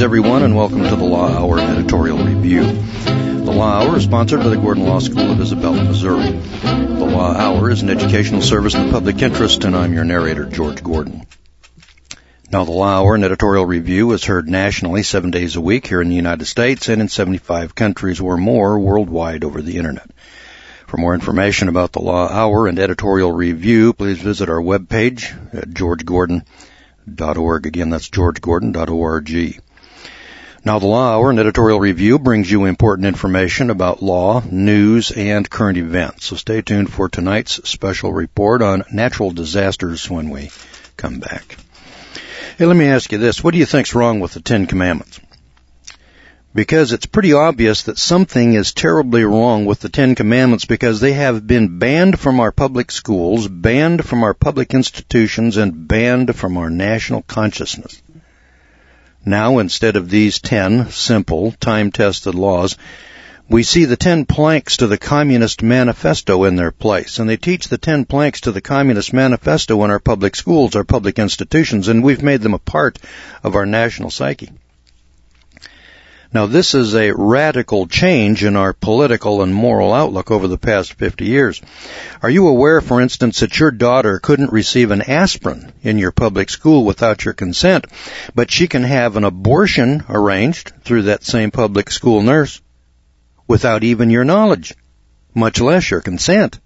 everyone, and welcome to the Law Hour Editorial Review. The Law Hour is sponsored by the Gordon Law School of Isabella, Missouri. The Law Hour is an educational service in the public interest, and I'm your narrator, George Gordon. Now, the Law Hour and Editorial Review is heard nationally 7 days a week here in the United States and in 75 countries or more worldwide over the Internet. For more information about the Law Hour and Editorial Review, please visit our webpage at georgegordon.org. Again, that's georgegordon.org. Now, the Law Hour and Editorial Review brings you important information about law, news, and current events. So stay tuned for tonight's special report on natural disasters when we come back. Hey, let me ask you this. What do you think's wrong with the Ten Commandments? Because it's pretty obvious that something is terribly wrong with the Ten Commandments because they have been banned from our public schools, banned from our public institutions, and banned from our national consciousness. Now, instead of these 10 simple, time-tested laws, we see the 10 planks to the Communist Manifesto in their place. And they teach the 10 planks to the Communist Manifesto in our public schools, our public institutions, and we've made them a part of our national psyche. Now, this is a radical change in our political and moral outlook over the past 50 years. Are you aware, for instance, that your daughter couldn't receive an aspirin in your public school without your consent, but she can have an abortion arranged through that same public school nurse without even your knowledge, much less your consent?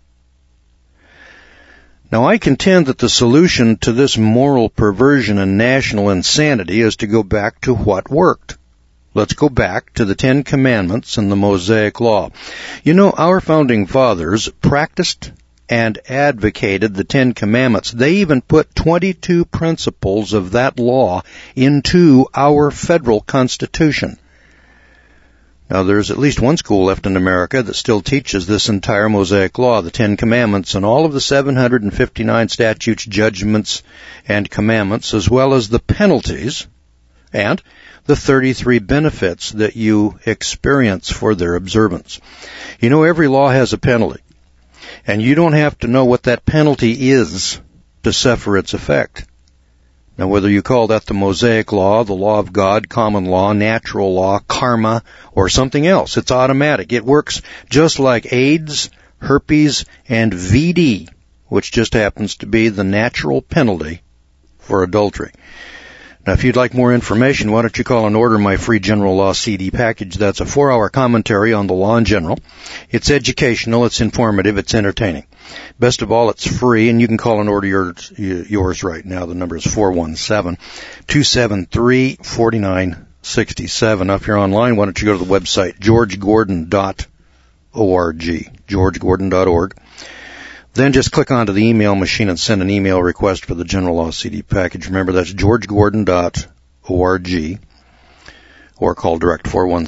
Now, I contend that the solution to this moral perversion and national insanity is to go back to what worked. Let's go back to the Ten Commandments and the Mosaic Law. You know, our founding fathers practiced and advocated the Ten Commandments. They even put 22 principles of that law into our federal Constitution. Now, there's at least one school left in America that still teaches this entire Mosaic Law, the Ten Commandments, and all of the 759 statutes, judgments, and commandments, as well as the penalties and the 33 benefits that you experience for their observance. You know, every law has a penalty, and you don't have to know what that penalty is to suffer its effect. Now, whether you call that the Mosaic Law, the law of God, common law, natural law, karma, or something else, it's automatic. It works just like AIDS, herpes, and VD, which just happens to be the natural penalty for adultery. Now, if you'd like more information, why don't you call and order my free general law CD package? That's a 4-hour commentary on the law in general. It's educational, it's informative, it's entertaining. Best of all, it's free, and you can call and order yours right now. The number is 417-273-4967. Now, if you're online, why don't you go to the website, georgegordon.org, georgegordon.org. Then just click onto the email machine and send an email request for the General Law CD package. Remember, that's georgegordon.org, or call direct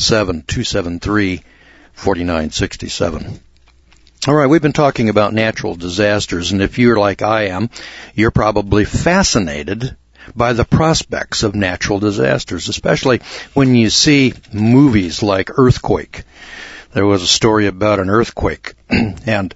417-273-4967. All right, we've been talking about natural disasters, and if you're like I am, you're probably fascinated by the prospects of natural disasters, especially when you see movies like Earthquake. There was a story about an earthquake, and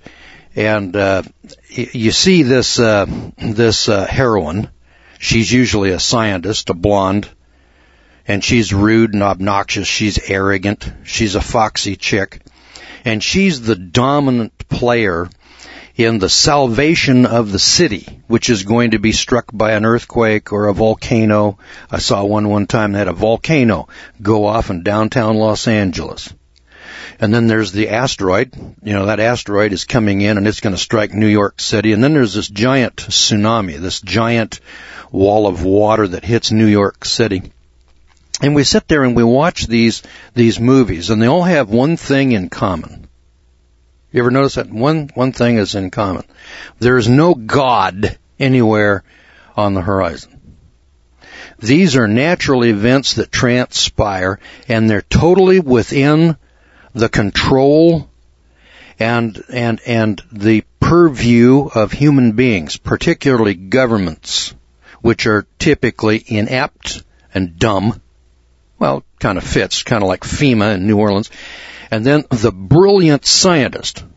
you see this heroine. She's usually a scientist, a blonde, and she's rude and obnoxious. She's arrogant. She's a foxy chick, and she's the dominant player in the salvation of the city, which is going to be struck by an earthquake or a volcano. I saw one time that had a volcano go off in downtown Los Angeles. And then there's the asteroid. You know, that asteroid is coming in and it's going to strike New York City. And then there's this giant tsunami, this giant wall of water that hits New York City. And we sit there and we watch these movies, and they all have one thing in common. You ever notice that? One thing is in common. There is no God anywhere on the horizon. These are natural events that transpire, and they're totally within the control and the purview of human beings, particularly governments, which are typically inept and dumb. Well, kind of fits, kind of like FEMA in New Orleans. And then the brilliant scientist.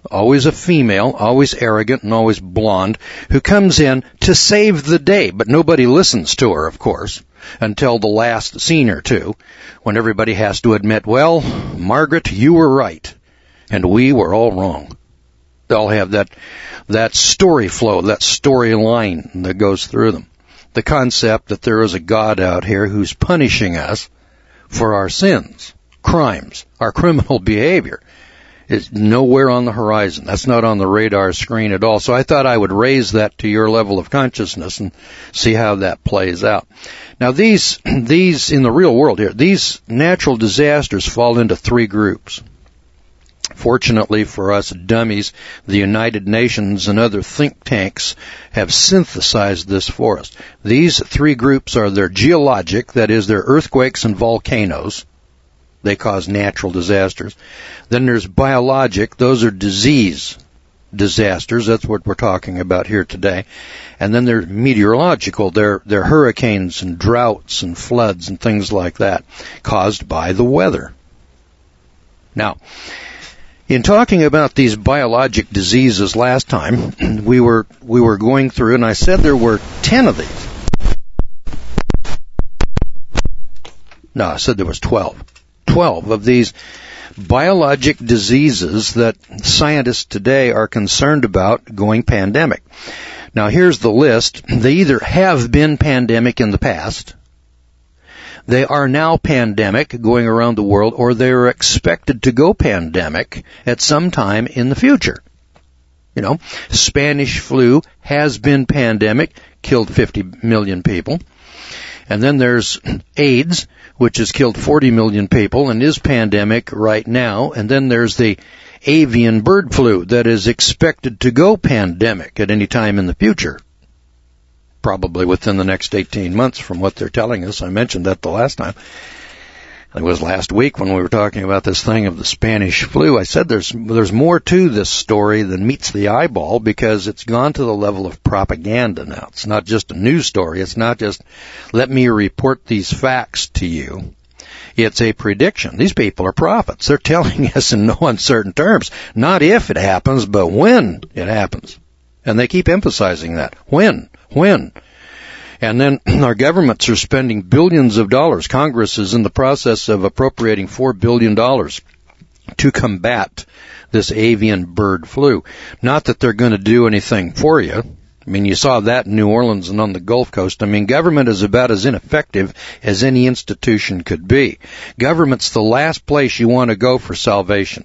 always a female, always arrogant and always blonde, who comes in to save the day, but nobody listens to her, of course, until the last scene or two, when everybody has to admit, well, Margaret, you were right, and we were all wrong. They'll have that story flow, that storyline that goes through them. The concept that there is a God out here who's punishing us for our sins, crimes, our criminal behavior. It's nowhere on the horizon. That's not on the radar screen at all. So I thought I would raise that to your level of consciousness and see how that plays out. Now these in the real world here, these natural disasters fall into three groups. Fortunately for us dummies, the United Nations and other think tanks have synthesized this for us. These three groups are their geologic, that is, their earthquakes and volcanoes. They cause natural disasters. Then there's biologic. Those are disease disasters. That's what we're talking about here today. And then there's meteorological. They're hurricanes and droughts and floods and things like that caused by the weather. Now, in talking about these biologic diseases last time, we were going through, and I said there were 10 of these. No, I said there was 12. 12 of these biologic diseases that scientists today are concerned about going pandemic. Now here's the list. They either have been pandemic in the past, they are now pandemic going around the world, or they are expected to go pandemic at some time in the future. You know, Spanish flu has been pandemic, killed 50 million people. And then there's AIDS, which has killed 40 million people and is pandemic right now. And then there's the avian bird flu that is expected to go pandemic at any time in the future. Probably within the next 18 months from what they're telling us. I mentioned that the last time. It was last week when we were talking about this thing of the Spanish flu. I said there's more to this story than meets the eyeball because it's gone to the level of propaganda now. It's not just a news story. It's not just let me report these facts to you. It's a prediction. These people are prophets. They're telling us in no uncertain terms, not if it happens, but when it happens. And they keep emphasizing that. When. And then our governments are spending billions of dollars. Congress is in the process of appropriating $4 billion to combat this avian bird flu. Not that they're going to do anything for you. I mean, you saw that in New Orleans and on the Gulf Coast. I mean, government is about as ineffective as any institution could be. Government's the last place you want to go for salvation.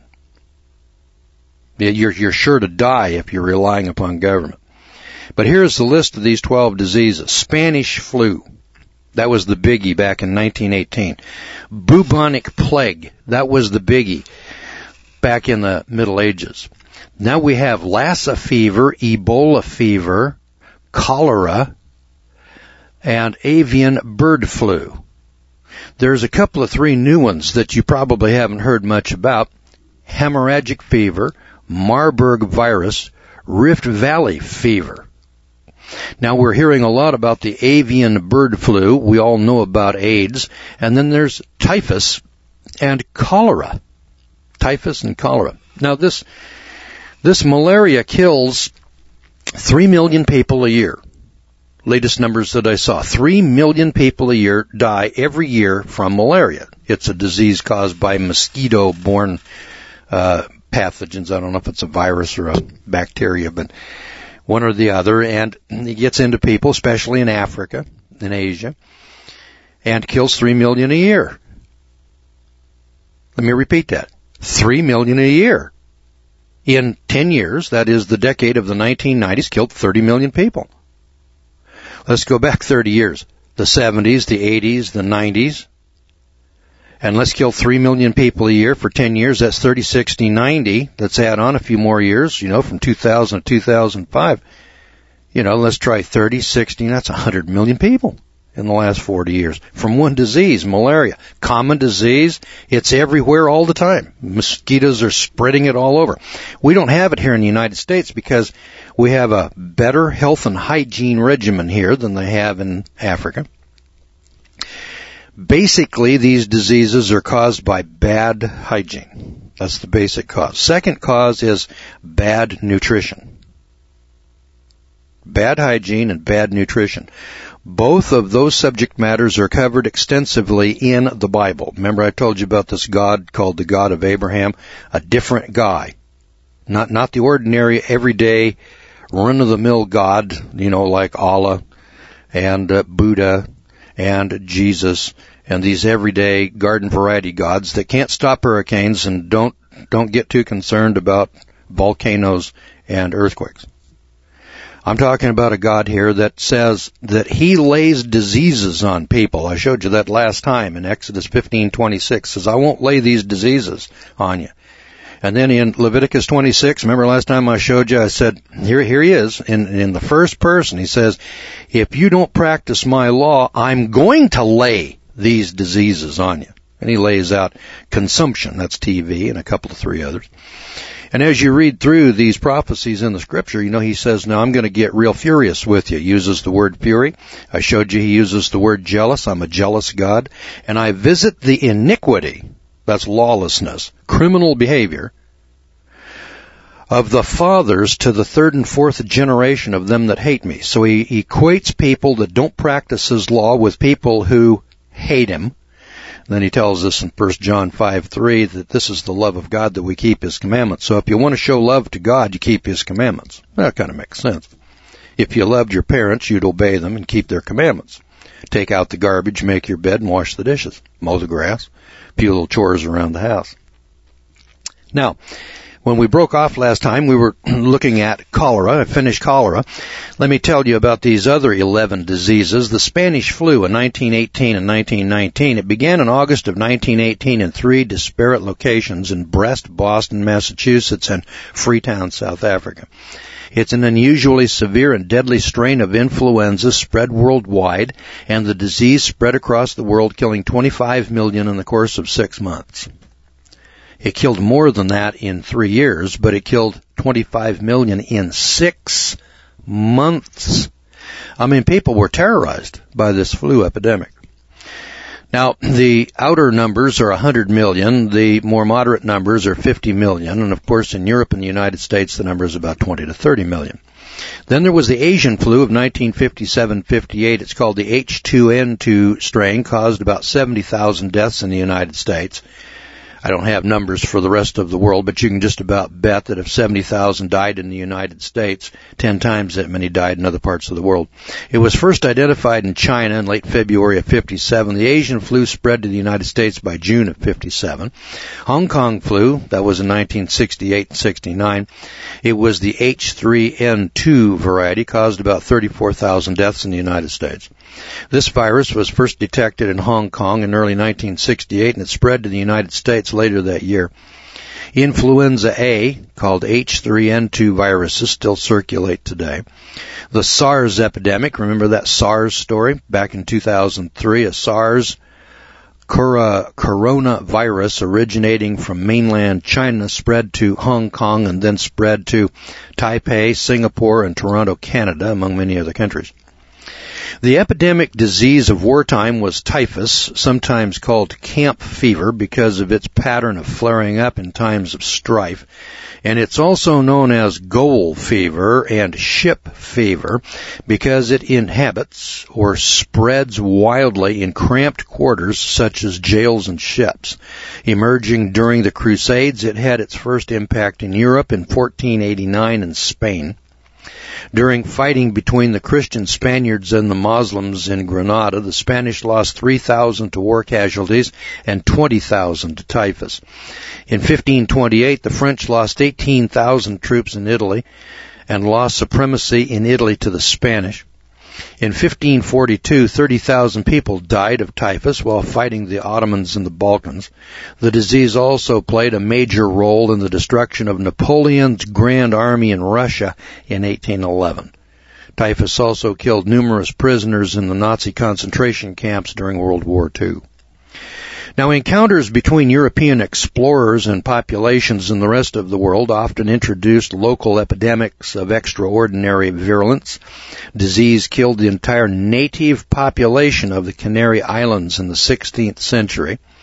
You're sure to die if you're relying upon government. But here's the list of these 12 diseases. Spanish flu. That was the biggie back in 1918. Bubonic plague. That was the biggie back in the Middle Ages. Now we have Lassa fever, Ebola fever, cholera, and avian bird flu. There's a couple of 3 new ones that you probably haven't heard much about. Hemorrhagic fever, Marburg virus, Rift Valley fever. Now we're hearing a lot about the avian bird flu. We all know about AIDS. And then there's typhus and cholera. Typhus and cholera. Now this malaria kills 3 million people a year. Latest numbers that I saw. 3 million people a year die every year from malaria. It's a disease caused by mosquito-borne pathogens. I don't know if it's a virus or a bacteria, but one or the other, and it gets into people, especially in Africa, in Asia, and kills 3 million a year. Let me repeat that. 3 million a year. In 10 years, that is the decade of the 1990s, killed 30 million people. Let's go back 30 years. The 70s, the 80s, the 90s. And let's kill 3 million people a year for 10 years. That's 30, 60, 90. Let's add on a few more years, from 2000 to 2005. Let's try 30, 60. That's 100 million people in the last 40 years from one disease, malaria. Common disease. It's everywhere all the time. Mosquitoes are spreading it all over. We don't have it here in the United States because we have a better health and hygiene regimen here than they have in Africa. Basically, these diseases are caused by bad hygiene. That's the basic cause. Second cause is bad nutrition. Bad hygiene and bad nutrition. Both of those subject matters are covered extensively in the Bible. Remember I told you about this God called the God of Abraham? A different guy. Not the ordinary, everyday, run-of-the-mill God, like Allah and Buddha and Jesus and these everyday garden variety gods that can't stop hurricanes and don't get too concerned about volcanoes and earthquakes. I'm talking about a God here that says that he lays diseases on people. I showed you that last time in Exodus 15:26. Says, I won't lay these diseases on you. And then in Leviticus 26, remember last time I showed you, I said, here he is in the first person. He says, if you don't practice my law, I'm going to lay these diseases on you. And he lays out consumption, that's TB, and a couple of three others. And as you read through these prophecies in the scripture, he says, now I'm going to get real furious with you. He uses the word fury. I showed you he uses the word jealous. I'm a jealous God. And I visit the iniquity, that's lawlessness, criminal behavior, of the fathers to the third and fourth generation of them that hate me. So he equates people that don't practice his law with people who hate him. Then he tells us in 1 John 5:3 that this is the love of God that we keep his commandments. So if you want to show love to God, you keep his commandments. That kind of makes sense. If you loved your parents, you'd obey them and keep their commandments. Take out the garbage, make your bed, and wash the dishes. Mow the grass, a few little chores around the house. Now, when we broke off last time, we were looking at cholera. I finished cholera. Let me tell you about these other 11 diseases. The Spanish flu in 1918 and 1919. It began in August of 1918 in 3 disparate locations in Brest, Boston, Massachusetts, and Freetown, South Africa. It's an unusually severe and deadly strain of influenza spread worldwide, and the disease spread across the world, killing 25 million in the course of 6 months. It killed more than that in 3 years, but it killed 25 million in 6 months. I mean, people were terrorized by this flu epidemic. Now, the outer numbers are 100 million. The more moderate numbers are 50 million. And, of course, in Europe and the United States, the number is about 20 to 30 million. Then there was the Asian flu of 1957-58. It's called the H2N2 strain, caused about 70,000 deaths in the United States. I don't have numbers for the rest of the world, but you can just about bet that if 70,000 died in the United States, 10 times that many died in other parts of the world. It was first identified in China in late February of 57. The Asian flu spread to the United States by June of 57. Hong Kong flu, that was in 1968 and 69. It was the H3N2 variety, caused about 34,000 deaths in the United States. This virus was first detected in Hong Kong in early 1968, and it spread to the United States later that year. Influenza A, called H3N2 viruses, still circulate today. The SARS epidemic, remember that SARS story? Back in 2003, a SARS coronavirus originating from mainland China spread to Hong Kong and then spread to Taipei, Singapore, and Toronto, Canada, among many other countries. The epidemic disease of wartime was typhus, sometimes called camp fever because of its pattern of flaring up in times of strife. And it's also known as goal fever and ship fever because it inhabits or spreads wildly in cramped quarters such as jails and ships. Emerging during the Crusades, it had its first impact in Europe in 1489 in Spain. During fighting between the Christian Spaniards and the Muslims in Granada, the Spanish lost 3,000 to war casualties and 20,000 to typhus. In 1528, the French lost 18,000 troops in Italy and lost supremacy in Italy to the Spanish. In 1542, 30,000 people died of typhus while fighting the Ottomans in the Balkans. The disease also played a major role in the destruction of Napoleon's Grand Army in Russia in 1811. Typhus also killed numerous prisoners in the Nazi concentration camps during World War II. Now, encounters between European explorers and populations in the rest of the world often introduced local epidemics of extraordinary virulence. Disease killed the entire native population of the Canary Islands in the 16th century.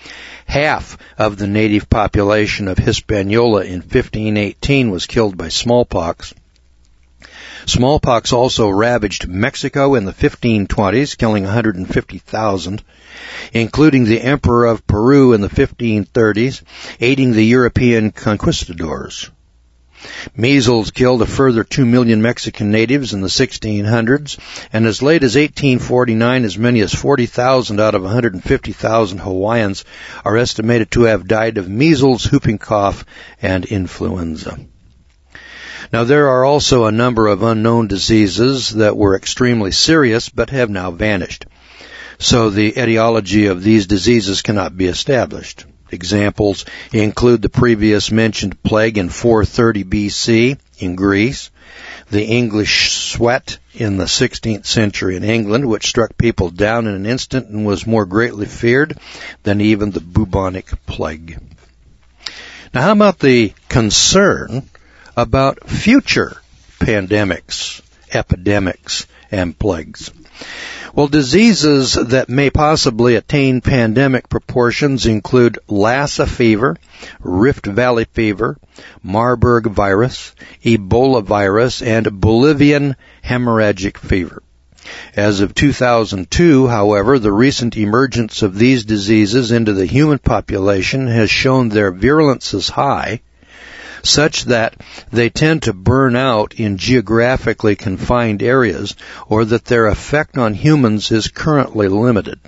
Half of the native population of Hispaniola in 1518 was killed by smallpox. Smallpox also ravaged Mexico in the 1520s, killing 150,000, including the Emperor of Peru in the 1530s, aiding the European conquistadors. Measles killed a further 2 million Mexican natives in the 1600s, and as late as 1849, as many as 40,000 out of 150,000 Hawaiians are estimated to have died of measles, whooping cough, and influenza. Now, there are also a number of unknown diseases that were extremely serious but have now vanished. So the etiology of these diseases cannot be established. Examples include the previous mentioned plague in 430 BC in Greece, the English sweat in the 16th century in England, which struck people down in an instant and was more greatly feared than even the bubonic plague. Now, how about the concern about future pandemics, epidemics, and plagues? Well, diseases that may possibly attain pandemic proportions include Lassa fever, Rift Valley fever, Marburg virus, Ebola virus, and Bolivian hemorrhagic fever. As of 2002, however, the recent emergence of these diseases into the human population has shown their virulence is high, such that they tend to burn out in geographically confined areas, or that their effect on humans is currently limited.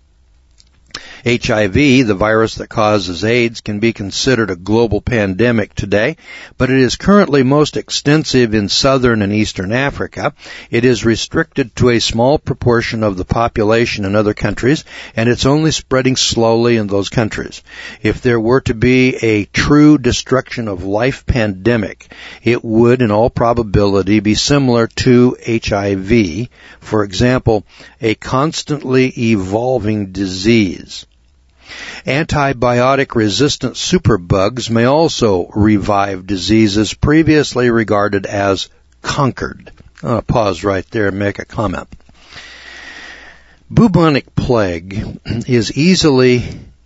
HIV, the virus that causes AIDS, can be considered a global pandemic today, but it is currently most extensive in southern and eastern Africa. It is restricted to a small proportion of the population in other countries, and it's only spreading slowly in those countries. If there were to be a true destruction of life pandemic, it would, in all probability, be similar to HIV, for example, a constantly evolving disease. Antibiotic-resistant superbugs may also revive diseases previously regarded as conquered. I'll pause right there and make a comment. Bubonic plague is easily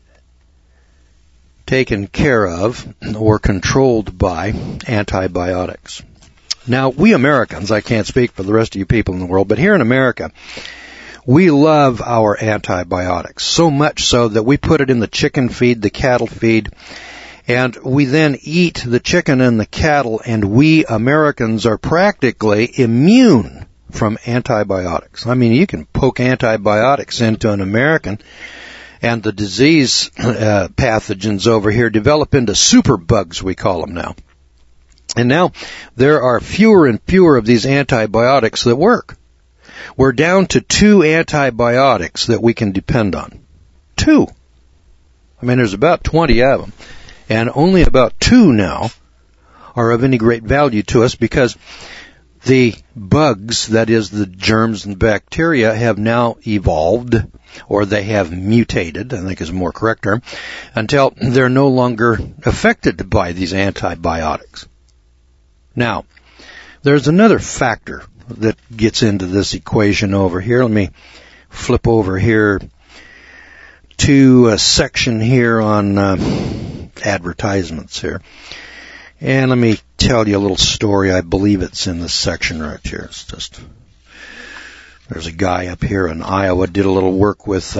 taken care of or controlled by antibiotics. Now, we Americans, I can't speak for the rest of you people in the world, but here in America, we love our antibiotics, so much so that we put it in the chicken feed, the cattle feed, and we then eat the chicken and the cattle, and we Americans are practically immune from antibiotics. I mean, you can poke antibiotics into an American, and the disease pathogens over here develop into superbugs, we call them now. And now there are fewer and fewer of these antibiotics that work. We're down to 2 antibiotics that we can depend on. 2. I mean, there's about 20 of them. And only about 2 now are of any great value to us because the bugs, that is the germs and bacteria, have now evolved, or they have mutated, I think is a more correct term, until they're no longer affected by these antibiotics. Now, there's another factor that gets into this equation over here. Let me flip over here to a section here on advertisements here. And let me tell you a little story. I believe it's in this section right here. It's just, there's a guy up here in Iowa did a little work with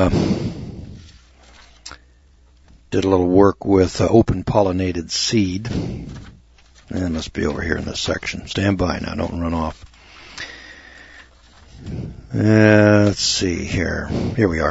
open pollinated seed. And it must be over here in this section. Stand by now, don't run off. Let's see here. Here we are.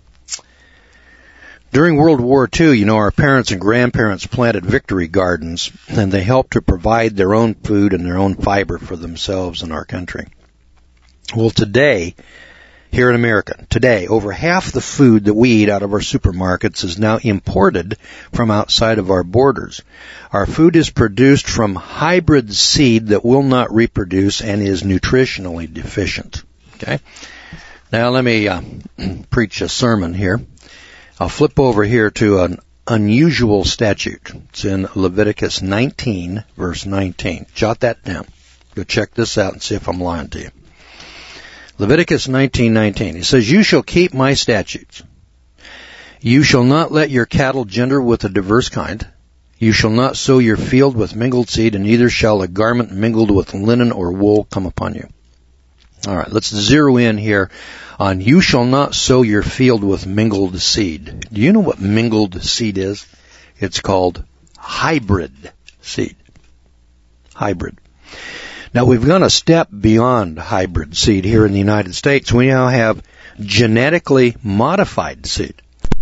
During World War II, our parents and grandparents planted victory gardens, and they helped to provide their own food and their own fiber for themselves and our country. Well, today, here in America, over half the food that we eat out of our supermarkets is now imported from outside of our borders. Our food is produced from hybrid seed that will not reproduce and is nutritionally deficient. Okay? Now let me preach a sermon here. I'll flip over here to an unusual statute. It's in Leviticus 19, verse 19. Jot that down. Go check this out and see if I'm lying to you. Leviticus 19:19. It says, "You shall keep my statutes. You shall not let your cattle gender with a diverse kind. You shall not sow your field with mingled seed, and neither shall a garment mingled with linen or wool come upon you. All right, let's zero in here on you shall not sow your field with mingled seed. Do you know what mingled seed is? It's called hybrid seed. Hybrid. Now, we've gone a step beyond hybrid seed here in the United States. We now have genetically modified seed.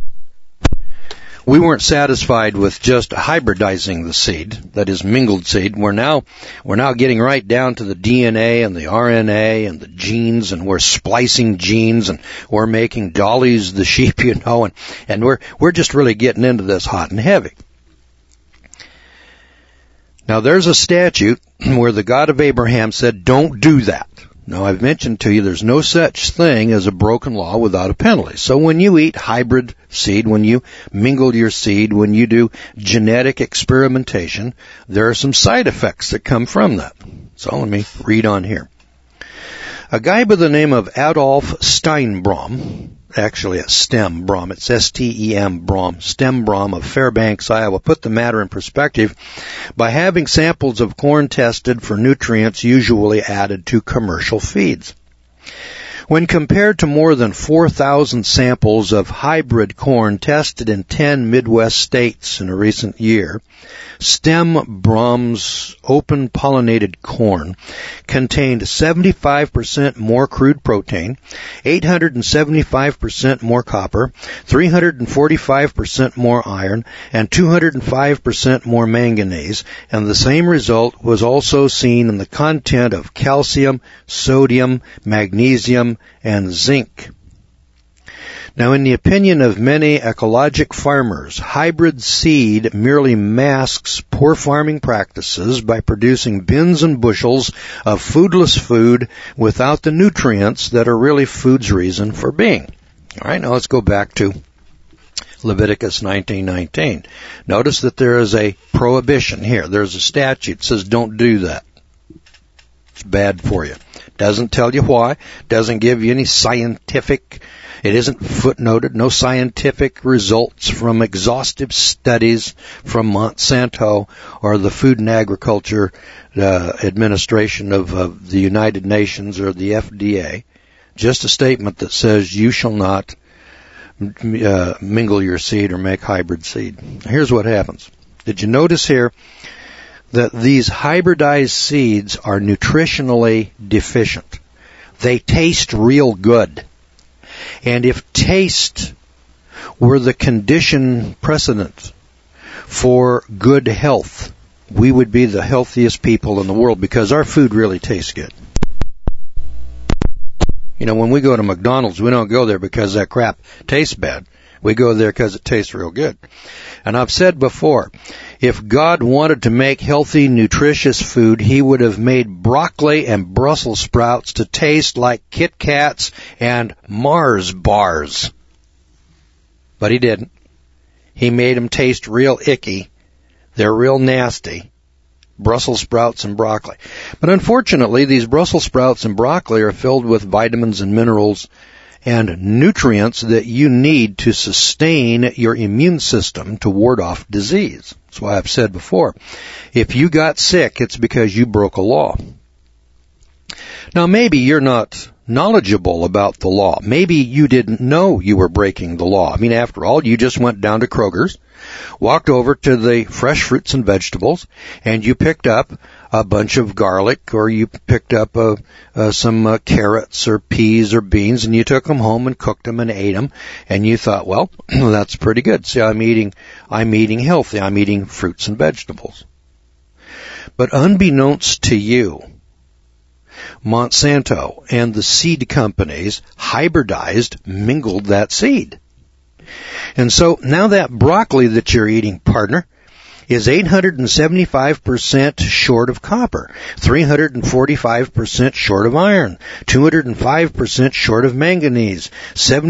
We weren't satisfied with just hybridizing the seed, that is mingled seed. We're now getting right down to the DNA and the RNA and the genes, and we're splicing genes, and we're making dollies the sheep, and we're just really getting into this hot and heavy. Now, there's a statute where the God of Abraham said, don't do that. Now, I've mentioned to you there's no such thing as a broken law without a penalty. So when you eat hybrid seed, when you mingle your seed, when you do genetic experimentation, there are some side effects that come from that. So let me read on here. A guy by the name of Adolf Steinbrom, actually a Stembrom, it's S-T-E-M Brom, Stembrom of Fairbanks, Iowa, put the matter in perspective by having samples of corn tested for nutrients usually added to commercial feeds. When compared to more than 4,000 samples of hybrid corn tested in 10 Midwest states in a recent year, Stembrom's open-pollinated corn contained 75% more crude protein, 875% more copper, 345% more iron, and 205% more manganese, and the same result was also seen in the content of calcium, sodium, magnesium, and zinc. Now, in the opinion of many ecologic farmers, hybrid seed merely masks poor farming practices by producing bins and bushels of foodless food without the nutrients that are really food's reason for being. All right, now let's go back to Leviticus 19:19. Notice that there is a prohibition here. There's a statute that says don't do that. It's bad for you. Doesn't tell you why. Doesn't give you any scientific. It isn't footnoted. No scientific results from exhaustive studies from Monsanto or the Food and Agriculture Administration of the United Nations or the FDA. Just a statement that says you shall not mingle your seed or make hybrid seed. Here's what happens. Did you notice here that these hybridized seeds are nutritionally deficient? They taste real good. And if taste were the condition precedent for good health, we would be the healthiest people in the world because our food really tastes good. You know, when we go to McDonald's, we don't go there because that crap tastes bad. We go there because it tastes real good. And I've said before, if God wanted to make healthy, nutritious food, He would have made broccoli and Brussels sprouts to taste like Kit Kats and Mars bars. But He didn't. He made them taste real icky. They're real nasty. Brussels sprouts and broccoli. But unfortunately, these Brussels sprouts and broccoli are filled with vitamins and minerals and nutrients that you need to sustain your immune system to ward off disease. That's why I've said before, if you got sick, it's because you broke a law. Now, maybe you're not knowledgeable about the law. Maybe you didn't know you were breaking the law. I mean, after all, you just went down to Kroger's, walked over to the fresh fruits and vegetables, and you picked up a bunch of garlic, or you picked up some carrots or peas or beans, and you took them home and cooked them and ate them, and you thought, well, that's pretty good. See, I'm eating healthy. I'm eating fruits and vegetables. But unbeknownst to you, Monsanto and the seed companies hybridized, mingled that seed. And so now that broccoli that you're eating, partner, is 875% short of copper, 345% short of iron, 205% short of manganese,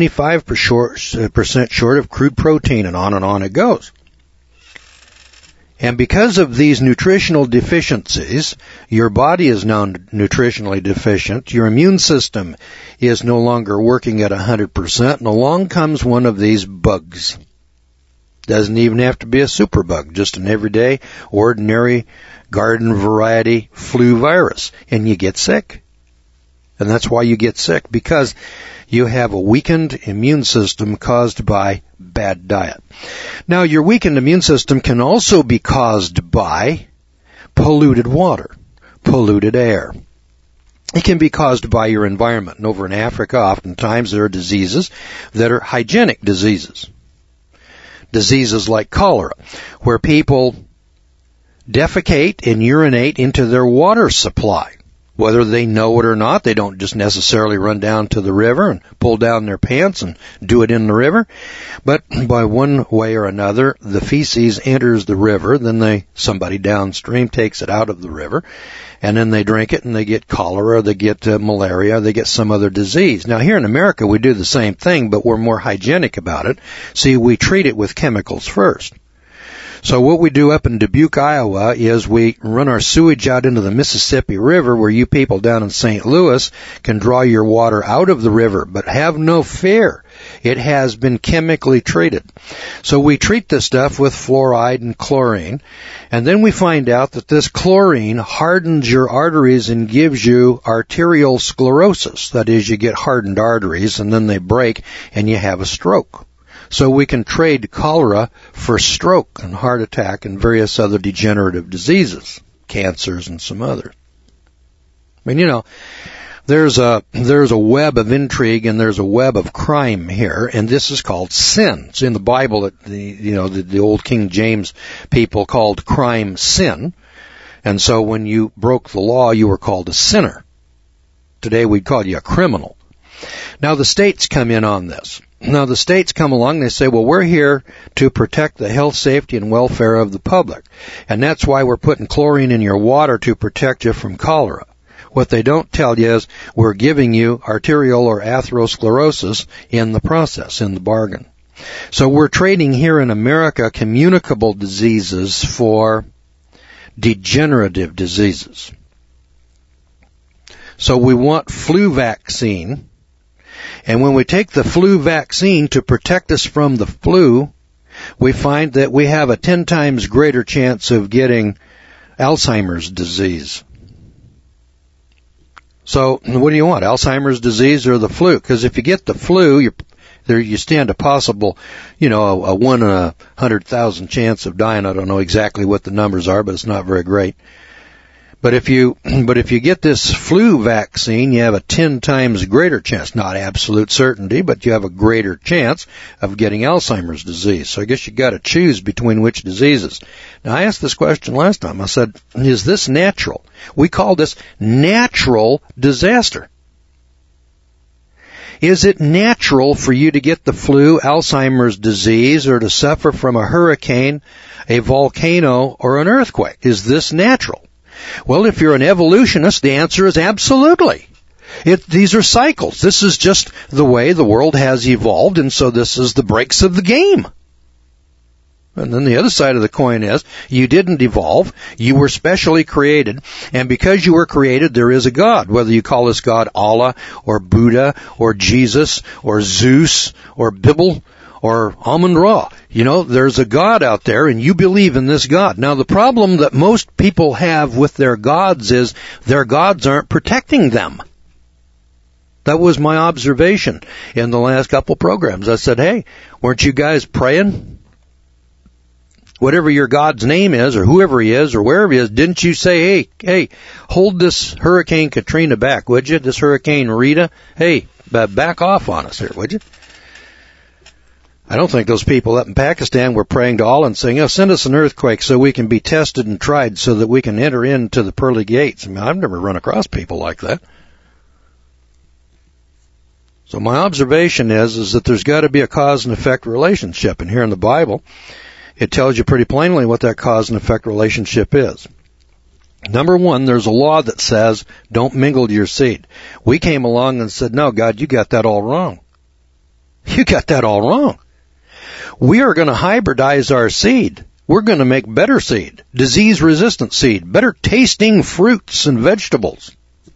75% short of crude protein, and on it goes. And because of these nutritional deficiencies, your body is now nutritionally deficient, your immune system is no longer working at 100%, and along comes one of these bugs. Doesn't even have to be a superbug, just an everyday, ordinary, garden variety flu virus, and you get sick. And that's why you get sick, because you have a weakened immune system caused by bad diet. Now, your weakened immune system can also be caused by polluted water, polluted air. It can be caused by your environment. And over in Africa, oftentimes there are diseases that are hygienic diseases. Diseases like cholera, where people defecate and urinate into their water supply. Whether they know it or not, they don't just necessarily run down to the river and pull down their pants and do it in the river. But by one way or another, the feces enters the river, then somebody downstream takes it out of the river, and then they drink it and they get cholera, they get malaria, they get some other disease. Now here in America we do the same thing, but we're more hygienic about it. See, we treat it with chemicals first. So what we do up in Dubuque, Iowa, is we run our sewage out into the Mississippi River, where you people down in St. Louis can draw your water out of the river. But have no fear. It has been chemically treated. So we treat this stuff with fluoride and chlorine, and then we find out that this chlorine hardens your arteries and gives you arterial sclerosis. That is, you get hardened arteries, and then they break, and you have a stroke. So we can trade cholera for stroke and heart attack and various other degenerative diseases, cancers and some others. I mean, there's a web of intrigue and there's a web of crime here, and this is called sin. It's in the Bible that the old King James people called crime sin. And so when you broke the law, you were called a sinner. Today we'd call you a criminal. Now the states come in on this. Now the states come along, they say, well, we're here to protect the health, safety, and welfare of the public. And that's why we're putting chlorine in your water to protect you from cholera. What they don't tell you is we're giving you arterial or atherosclerosis in the process, in the bargain. So we're trading here in America communicable diseases for degenerative diseases. So we want flu vaccine. And when we take the flu vaccine to protect us from the flu, we find that we have a 10 times greater chance of getting Alzheimer's disease. So what do you want, Alzheimer's disease or the flu? Because if you get the flu, you stand a possible, a 1 in 100,000 chance of dying. I don't know exactly what the numbers are, but it's not very great. But if you get this flu vaccine, you have a 10 times greater chance, not absolute certainty, but you have a greater chance of getting Alzheimer's disease. So I guess you got to choose between which diseases. Now I asked this question last time. I said, is this natural? We call this natural disaster. Is it natural for you to get the flu, Alzheimer's disease, or to suffer from a hurricane, a volcano, or an earthquake? Is this natural? Well, if you're an evolutionist, the answer is absolutely. These are cycles. This is just the way the world has evolved, and so this is the breaks of the game. And then the other side of the coin is, you didn't evolve, you were specially created, and because you were created, there is a God. Whether you call this God Allah, or Buddha, or Jesus, or Zeus, or Bible, or Amun-Ra. There's a God out there, and you believe in this God. Now, the problem that most people have with their gods is their gods aren't protecting them. That was my observation in the last couple programs. I said, hey, weren't you guys praying? Whatever your God's name is, or whoever he is, or wherever he is, didn't you say, hey, hold this Hurricane Katrina back, would you? This Hurricane Rita? Hey, back off on us here, would you? I don't think those people up in Pakistan were praying to Allah and saying, send us an earthquake so we can be tested and tried so that we can enter into the pearly gates. I mean, I've never run across people like that. So my observation is that there's got to be a cause and effect relationship. And here in the Bible, it tells you pretty plainly what that cause and effect relationship is. Number one, there's a law that says, don't mingle your seed. We came along and said, no, God, you got that all wrong. You got that all wrong. We are going to hybridize our seed. We're going to make better seed, disease-resistant seed, better tasting fruits and vegetables.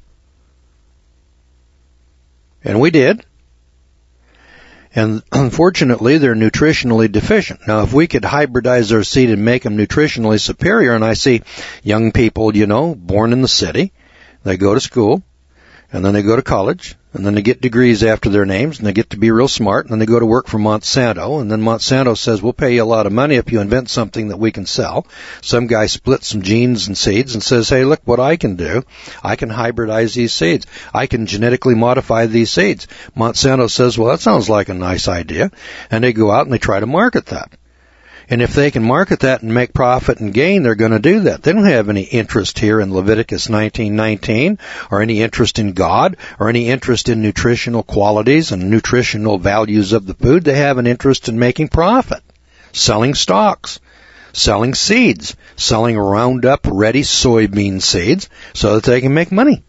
And we did. And unfortunately, they're nutritionally deficient. Now, if we could hybridize their seed and make them nutritionally superior, and I see young people, born in the city, they go to school, and then they go to college, and then they get degrees after their names, and they get to be real smart, and then they go to work for Monsanto, and then Monsanto says, we'll pay you a lot of money if you invent something that we can sell. Some guy splits some genes and seeds and says, hey, look what I can do. I can hybridize these seeds. I can genetically modify these seeds. Monsanto says, well, that sounds like a nice idea. And they go out and they try to market that. And if they can market that and make profit and gain, they're going to do that. They don't have any interest here in Leviticus 19:19, or any interest in God, or any interest in nutritional qualities and nutritional values of the food. They have an interest in making profit, selling stocks, selling seeds, selling Roundup Ready soybean seeds so that they can make money.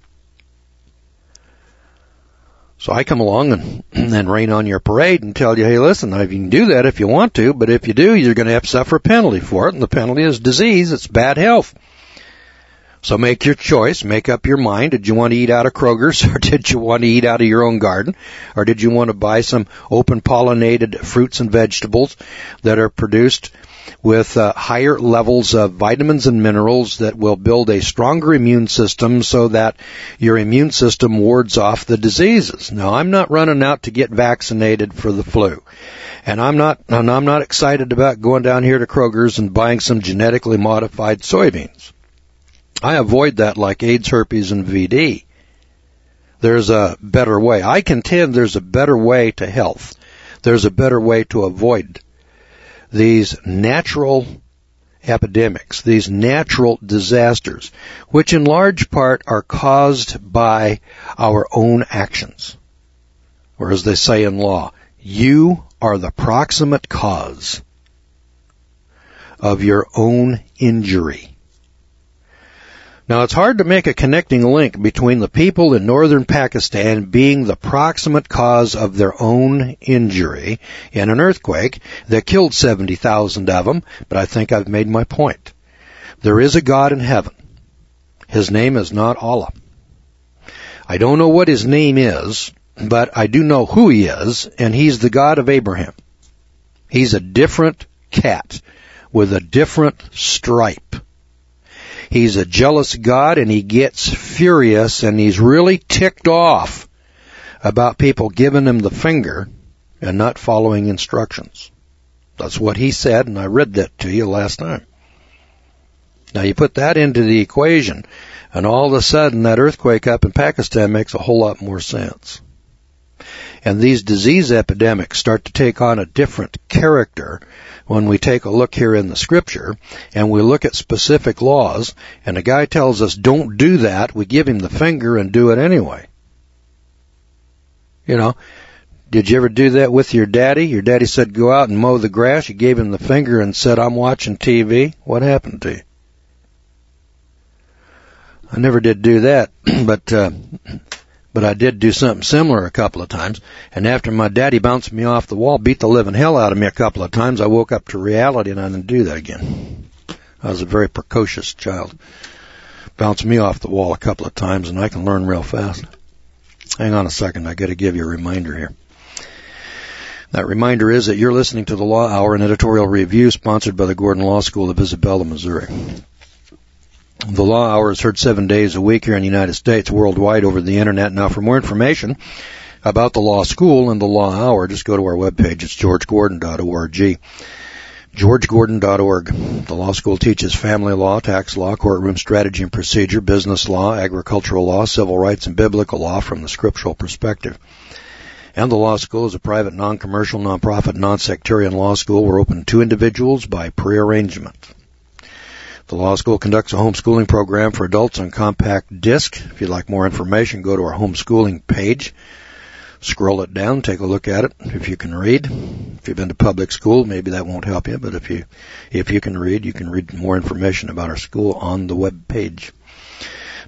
So I come along and rain on your parade and tell you, hey, listen, you can do that if you want to, but if you do, you're going to have to suffer a penalty for it, and the penalty is disease. It's bad health. So make your choice. Make up your mind. Did you want to eat out of Kroger's, or did you want to eat out of your own garden, or did you want to buy some open-pollinated fruits and vegetables that are produced with higher levels of vitamins and minerals that will build a stronger immune system so that your immune system wards off the diseases? Now, I'm not running out to get vaccinated for the flu. And I'm not excited about going down here to Kroger's and buying some genetically modified soybeans. I avoid that like AIDS, herpes, and VD. There's a better way. I contend there's a better way to health. There's a better way to avoid these natural epidemics, these natural disasters, which in large part are caused by our own actions. Or as they say in law, you are the proximate cause of your own injury. Now, it's hard to make a connecting link between the people in northern Pakistan being the proximate cause of their own injury in an earthquake that killed 70,000 of them, but I think I've made my point. There is a God in heaven. His name is not Allah. I don't know what his name is, but I do know who he is, and he's the God of Abraham. He's a different cat with a different stripe. He's a jealous God, and he gets furious, and he's really ticked off about people giving him the finger and not following instructions. That's what he said, and I read that to you last time. Now, you put that into the equation, and all of a sudden that earthquake up in Pakistan makes a whole lot more sense. And these disease epidemics start to take on a different character when we take a look here in the scripture and we look at specific laws, and a guy tells us don't do that, we give him the finger and do it anyway. Did you ever do that with your daddy? Your daddy said go out and mow the grass. You gave him the finger and said, I'm watching TV. What happened to you? I never did do that, but I did do something similar a couple of times, and after my daddy bounced me off the wall, beat the living hell out of me a couple of times, I woke up to reality and I didn't do that again. I was a very precocious child. Bounced me off the wall a couple of times, and I can learn real fast. Hang on a second, I got to give you a reminder here. That reminder is that you're listening to the Law Hour, an editorial review sponsored by the Gordon Law School of Isabella, Missouri. The Law Hour is heard 7 days a week here in the United States, worldwide over the Internet. Now, for more information about the Law School and the Law Hour, just go to our webpage. It's georgegordon.org. georgegordon.org. The Law School teaches family law, tax law, courtroom strategy and procedure, business law, agricultural law, civil rights, and biblical law from the scriptural perspective. And the Law School is a private, non-commercial, non-profit, non-sectarian law school. We're open to individuals by pre-arrangement. The Law School conducts a homeschooling program for adults on compact disc. If you'd like more information, go to our homeschooling page. Scroll it down, take a look at it. If you can read. If you've been to public school, maybe that won't help you, but if you can read, you can read more information about our school on the web page.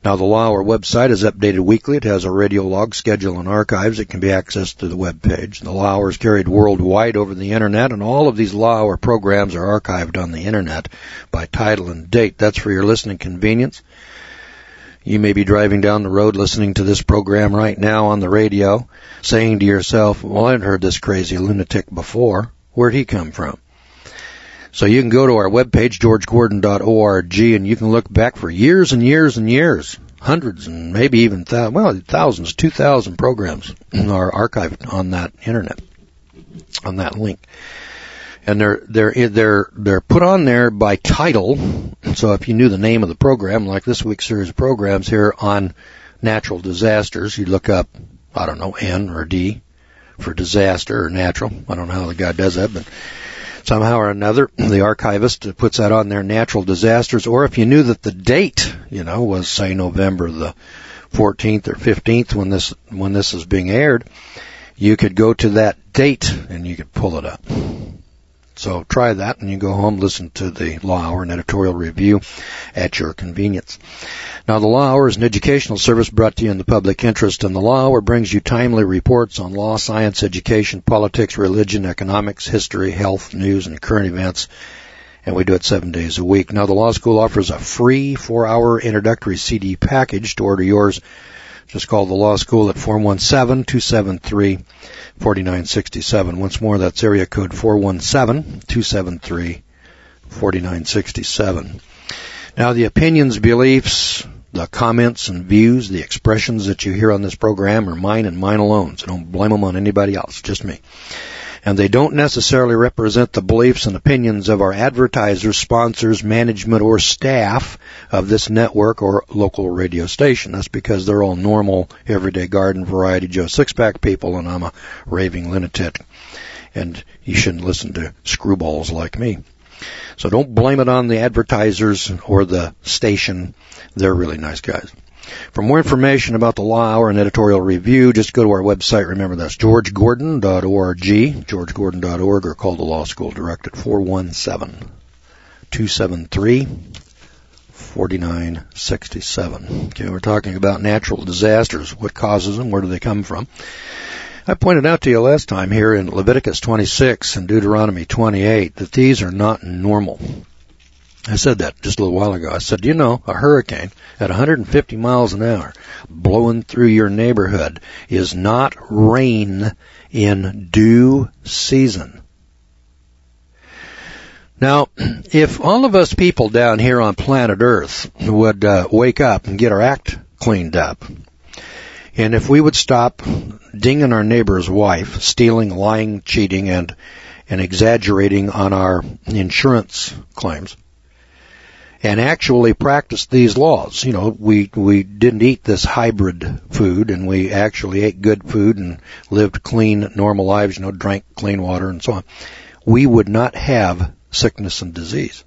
Now, the Law Hour website is updated weekly. It has a radio log, schedule, and archives. It can be accessed through the web page. The Law Hour is carried worldwide over the Internet, and all of these Law Hour programs are archived on the Internet by title and date. That's for your listening convenience. You may be driving down the road listening to this program right now on the radio, saying to yourself, well, I've heard this crazy lunatic before. Where'd he come from? So you can go to our webpage, georgegordon.org, and you can look back for years and years and years, hundreds and maybe even thousands, 2,000 programs are archived on that Internet, on that link. And they're put on there by title. So if you knew the name of the program, like this week's series of programs here on natural disasters, you look up, I don't know, N or D for disaster or natural. I don't know how the guy does that, but somehow or another, the archivist puts that on there, natural disasters. Or if you knew that the date, was, say, November the 14th or 15th when this is being aired, you could go to that date and you could pull it up. So try that, and you go home, listen to the Law Hour and editorial review at your convenience. Now, the Law Hour is an educational service brought to you in the public interest, and the Law Hour brings you timely reports on law, science, education, politics, religion, economics, history, health, news, and current events, and we do it 7 days a week. Now, the Law School offers a free 4-hour introductory CD package. To order yours, just call the Law School at 417-273-4967. Once more, that's area code 417-273-4967. Now, the opinions, beliefs, the comments and views, the expressions that you hear on this program are mine and mine alone, so don't blame them on anybody else, just me. And they don't necessarily represent the beliefs and opinions of our advertisers, sponsors, management, or staff of this network or local radio station. That's because they're all normal, everyday garden variety Joe Sixpack people, and I'm a raving lunatic. And you shouldn't listen to screwballs like me. So don't blame it on the advertisers or the station. They're really nice guys. For more information about the Law Hour and editorial review, just go to our website. Remember, that's georgegordon.org, georgegordon.org, or call the Law School direct at 417-273-4967. Okay, we're talking about natural disasters. What causes them? Where do they come from? I pointed out to you last time here in Leviticus 26 and Deuteronomy 28 that these are not normal. I said that just a little while ago. I said, a hurricane at 150 miles an hour blowing through your neighborhood is not rain in due season. Now, if all of us people down here on planet Earth would wake up and get our act cleaned up, and if we would stop dinging our neighbor's wife, stealing, lying, cheating, and exaggerating on our insurance claims, and actually practice these laws. We didn't eat this hybrid food, and we actually ate good food and lived clean, normal lives, drank clean water and so on. We would not have sickness and disease.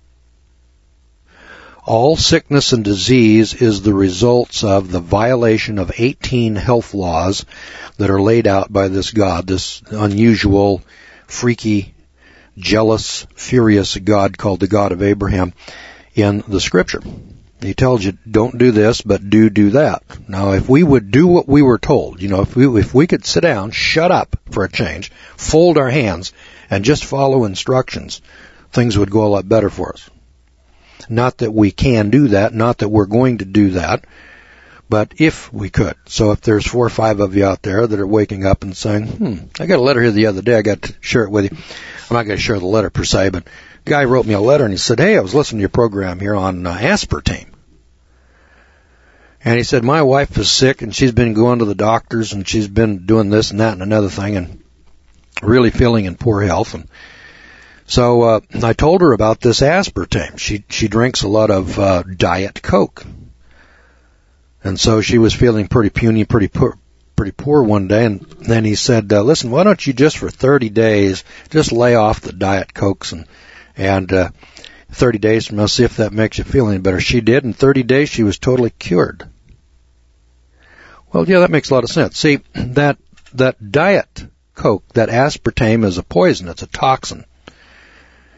All sickness and disease is the results of the violation of 18 health laws that are laid out by this God, this unusual, freaky, jealous, furious God called the God of Abraham in the Scripture. He tells you, don't do this, but do that. Now, if we would do what we were told, if we could sit down, shut up for a change, fold our hands, and just follow instructions, things would go a lot better for us. Not that we can do that, not that we're going to do that, but if we could. So if there's 4 or 5 of you out there that are waking up and saying, I got a letter here the other day, I got to share it with you. I'm not going to share the letter per se, but the guy wrote me a letter and he said, hey, I was listening to your program here on aspartame. And he said, my wife is sick and she's been going to the doctors and she's been doing this and that and another thing and really feeling in poor health. And so I told her about this aspartame. She drinks a lot of Diet Coke. And so she was feeling pretty puny, pretty poor one day. And then he said, listen, why don't you just for 30 days just lay off the Diet Cokes and 30 days from now, see if that makes you feel any better. She did. In 30 days, she was totally cured. Well, yeah, that makes a lot of sense. See, that Diet Coke, that aspartame is a poison. It's a toxin.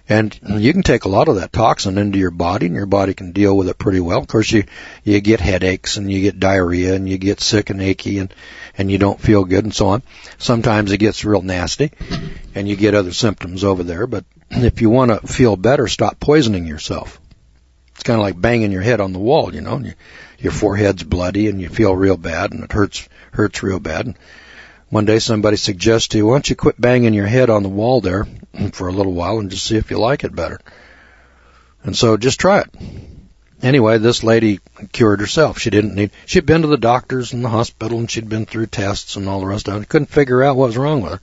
And you can take a lot of that toxin into your body, and your body can deal with it pretty well. Of course, you get headaches, and you get diarrhea, and you get sick and achy, and you don't feel good, and so on. Sometimes it gets real nasty, and you get other symptoms over there. But if you want to feel better, stop poisoning yourself. It's kind of like banging your head on the wall, you know. And your forehead's bloody, and you feel real bad, and it hurts real bad. And one day somebody suggests to you, why don't you quit banging your head on the wall there for a little while and just see if you like it better. And so just try it. Anyway, this lady cured herself. She'd been to the doctors and the hospital, and she'd been through tests and all the rest of it. Couldn't figure out what was wrong with her.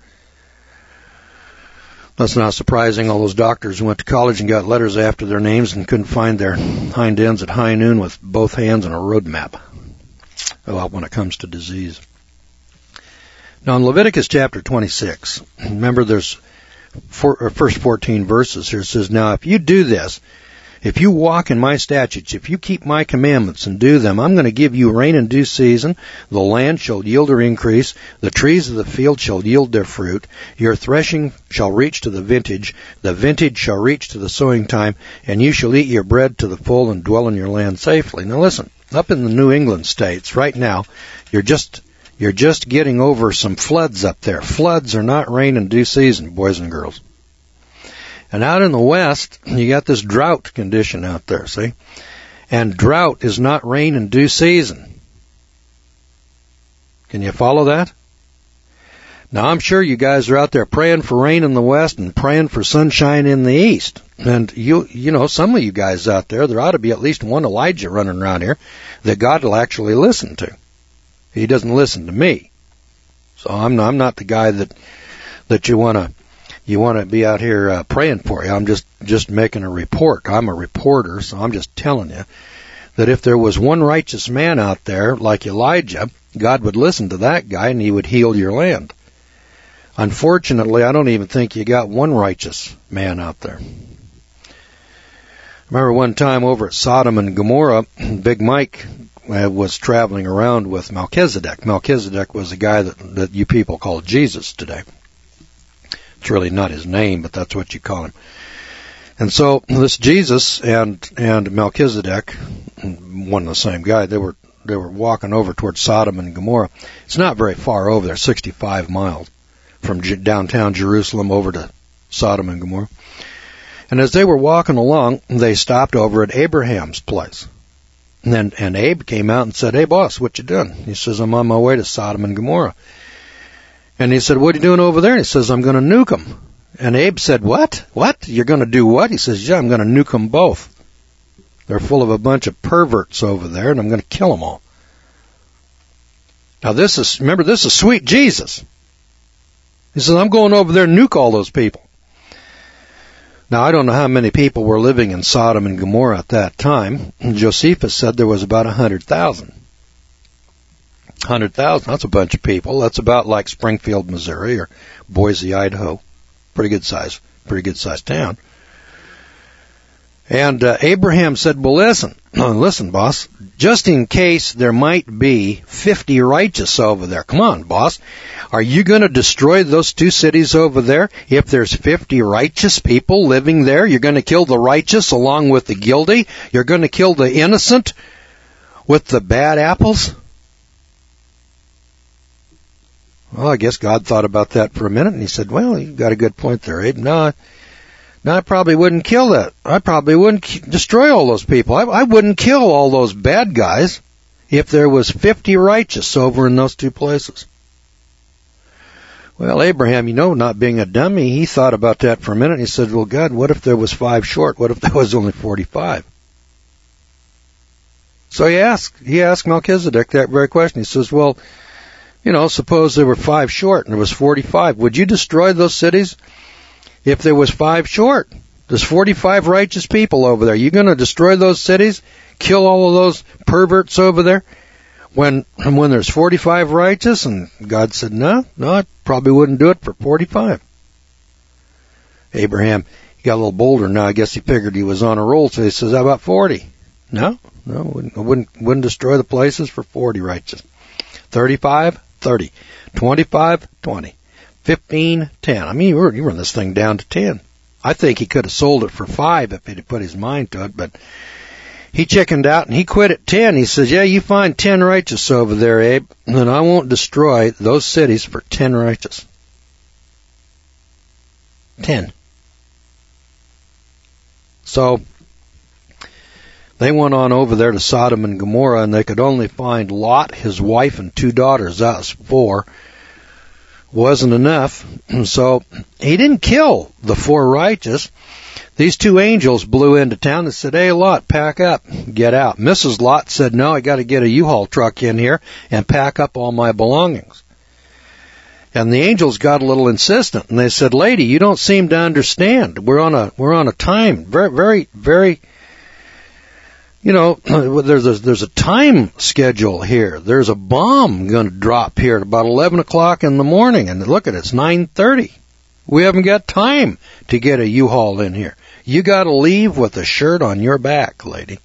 That's not surprising. All those doctors who went to college and got letters after their names and couldn't find their hind ends at high noon with both hands and a road map. Well, when it comes to disease. Now, in Leviticus chapter 26, remember there's first 14 verses here. It says, now, if you do this, if you walk in my statutes, if you keep my commandments and do them, I'm going to give you rain in due season. The land shall yield her increase. The trees of the field shall yield their fruit. Your threshing shall reach to the vintage. The vintage shall reach to the sowing time. And you shall eat your bread to the full and dwell in your land safely. Now, listen, up in the New England states right now, you're just getting over some floods up there. Floods are not rain in due season, boys and girls. And out in the West, you got this drought condition out there, see? And drought is not rain in due season. Can you follow that? Now, I'm sure you guys are out there praying for rain in the West and praying for sunshine in the East. And you know, some of you guys out there ought to be at least one Elijah running around here that God will actually listen to. He doesn't listen to me. So I'm not the guy that you want to be out here praying for you. I'm just making a report. I'm a reporter, so I'm just telling you that if there was one righteous man out there like Elijah, God would listen to that guy and he would heal your land. Unfortunately, I don't even think you got one righteous man out there. Remember one time over at Sodom and Gomorrah, Big Mike was traveling around with Melchizedek. Melchizedek was the guy that you people call Jesus today. It's really not his name, but that's what you call him. And so this Jesus and Melchizedek, one and the same guy, they were walking over towards Sodom and Gomorrah. It's not very far over there, 65 miles from downtown Jerusalem over to Sodom and Gomorrah. And as they were walking along, they stopped over at Abraham's place. And Abe came out and said, hey, boss, what you doing? He says, I'm on my way to Sodom and Gomorrah. And he said, what are you doing over there? And he says, I'm going to nuke them. And Abe said, what? What? You're going to do what? He says, yeah, I'm going to nuke them both. They're full of a bunch of perverts over there, and I'm going to kill them all. Now, this is sweet Jesus. He says, I'm going over there and nuke all those people. Now, I don't know how many people were living in Sodom and Gomorrah at that time. Josephus said there was about 100,000. 100,000, that's a bunch of people. That's about like Springfield, Missouri, or Boise, Idaho. Pretty good size town. And Abraham said, well, listen, boss, just in case there might be 50 righteous over there. Come on, boss. Are you going to destroy those two cities over there? If there's 50 righteous people living there, you're going to kill the righteous along with the guilty? You're going to kill the innocent with the bad apples? Well, I guess God thought about that for a minute, and he said, well, you've got a good point there, Abe. No, I probably wouldn't kill that. I probably wouldn't destroy all those people. I wouldn't kill all those bad guys if there was 50 righteous over in those two places. Well, Abraham, not being a dummy, he thought about that for a minute. He said, well, God, what if there was 5 short? What if there was only 45? So he asked Melchizedek that very question. He says, well, suppose there were 5 short and there was 45. Would you destroy those cities if there was 5 short? There's 45 righteous people over there. You going to destroy those cities? Kill all of those perverts over there? When there's 45 righteous? And God said, no, I probably wouldn't do it for 45. Abraham, he got a little bolder now. I guess he figured he was on a roll, so he says, how about 40? No, I wouldn't destroy the places for 40 righteous. 35, 30. 25, 20. 15, 10. I mean, you run this thing down to 10. I think he could have sold it for $5 if he'd put his mind to it, but he chickened out and he quit at 10. He says, yeah, you find 10 righteous over there, Abe, and I won't destroy those cities for 10 righteous. 10. So they went on over there to Sodom and Gomorrah, and they could only find Lot, his wife, and 2 daughters. That was 4. Wasn't enough. So he didn't kill the 4 righteous. These 2 angels blew into town and said, hey, Lot, pack up, get out. Mrs. Lot said, no, I got to get a U-Haul truck in here and pack up all my belongings. And the angels got a little insistent, and they said, lady, you don't seem to understand. We're on a time, very, very, there's a time schedule here. There's a bomb going to drop here at about 11 o'clock in the morning, and look at it, it's 9:30. We haven't got time to get a U-Haul in here. You got to leave with a shirt on your back, lady.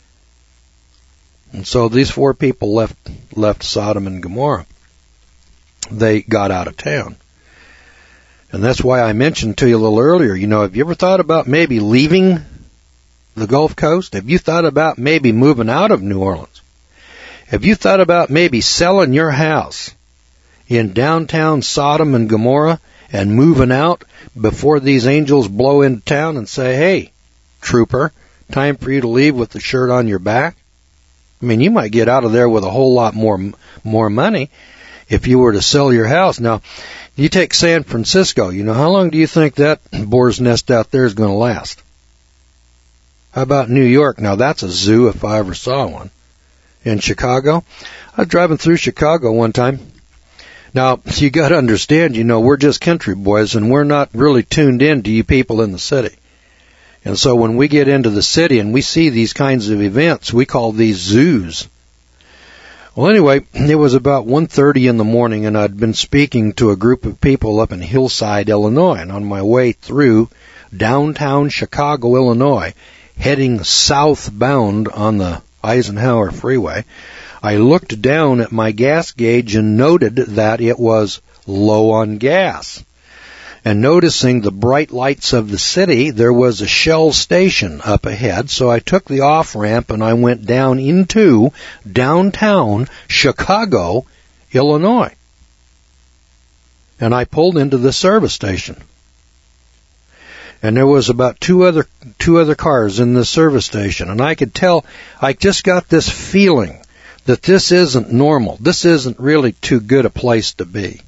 And so these 4 people left Sodom and Gomorrah. They got out of town. And that's why I mentioned to you a little earlier, have you ever thought about maybe leaving the Gulf Coast? Have you thought about maybe moving out of New Orleans? Have you thought about maybe selling your house in downtown Sodom and Gomorrah and moving out before these angels blow into town and say, hey, trooper, time for you to leave with the shirt on your back? I mean, you might get out of there with a whole lot more money if you were to sell your house. Now, you take San Francisco, how long do you think that boar's nest out there is going to last? How about New York? Now, that's a zoo if I ever saw one. In Chicago? I was driving through Chicago one time. Now, you got to understand, we're just country boys, and we're not really tuned in to you people in the city. And so when we get into the city and we see these kinds of events, we call these zoos. Well, anyway, it was about 1:30 in the morning, and I'd been speaking to a group of people up in Hillside, Illinois, and on my way through downtown Chicago, Illinois, heading southbound on the Eisenhower Freeway, I looked down at my gas gauge and noted that it was low on gas. And noticing the bright lights of the city, there was a Shell station up ahead, so I took the off-ramp and I went down into downtown Chicago, Illinois. And I pulled into the service station. And there was about two other cars in the service station, and I could tell, I just got this feeling that this isn't normal. This isn't really too good a place to be.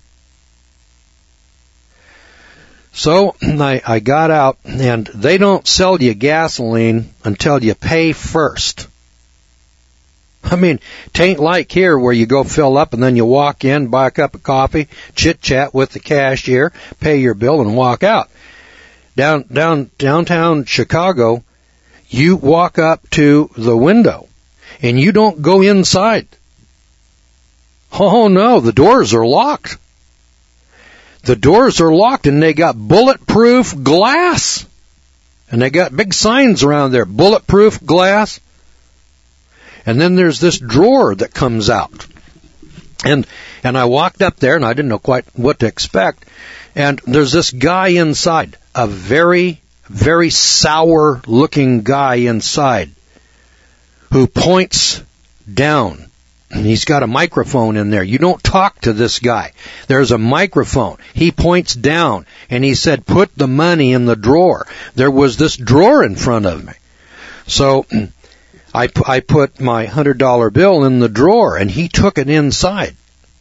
So I got out, and they don't sell you gasoline until you pay first. I mean, tain't like here where you go fill up and then you walk in, buy a cup of coffee, chit-chat with the cashier, pay your bill, and walk out. Downtown Chicago, you walk up to the window, and you don't go inside. Oh, no, the doors are locked. The doors are locked, and they got bulletproof glass. And they got big signs around there, bulletproof glass. And then there's this drawer that comes out. And I walked up there, and I didn't know quite what to expect. And there's this guy inside, a very, very sour-looking guy inside, who points down. And he's got a microphone in there. You don't talk to this guy. There's a microphone. He points down, and he said, put the money in the drawer. There was this drawer in front of me. So I put my $100 bill in the drawer, and he took it inside.